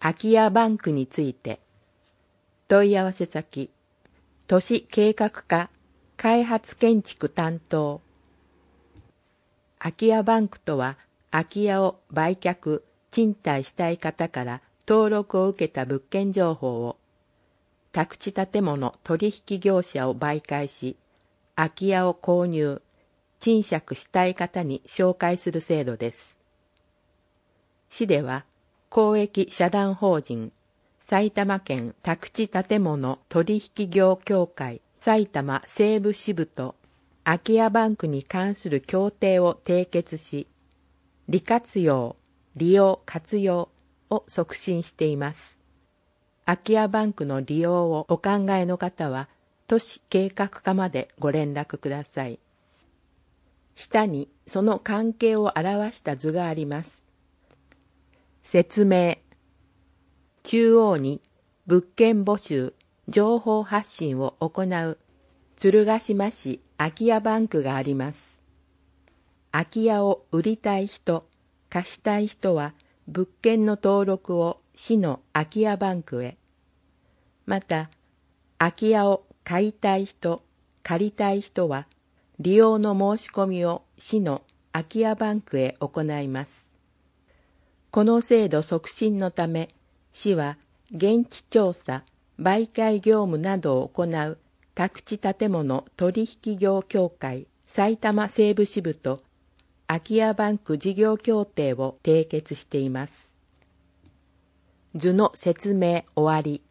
空き家バンクについて。問い合わせ先、都市計画課開発建築担当。空き家バンクとは、空き家を売却、賃貸したい方から登録を受けた物件情報を、宅地建物取引業者を媒介し、空き家を購入、賃借したい方に紹介する制度です。市では、公益社団法人、埼玉県宅地建物取引業協会埼玉西部支部と空き家バンクに関する協定を締結し、利活用、利用活用を促進しています。空き家バンクの利用をお考えの方は、都市計画課までご連絡ください。下にその関係を表した図があります。説明。中央に物件募集、情報発信を行う鶴ヶ島市空き家バンクがあります。空き家を売りたい人、貸したい人は物件の登録を市の空き家バンクへ。また、空き家を買いたい人、借りたい人は利用の申し込みを市の空き家バンクへ行います。この制度促進のため、市は現地調査、媒介業務などを行う宅地建物取引業協会埼玉西部支部と空き家バンク事業協定を締結しています。図の説明終わり。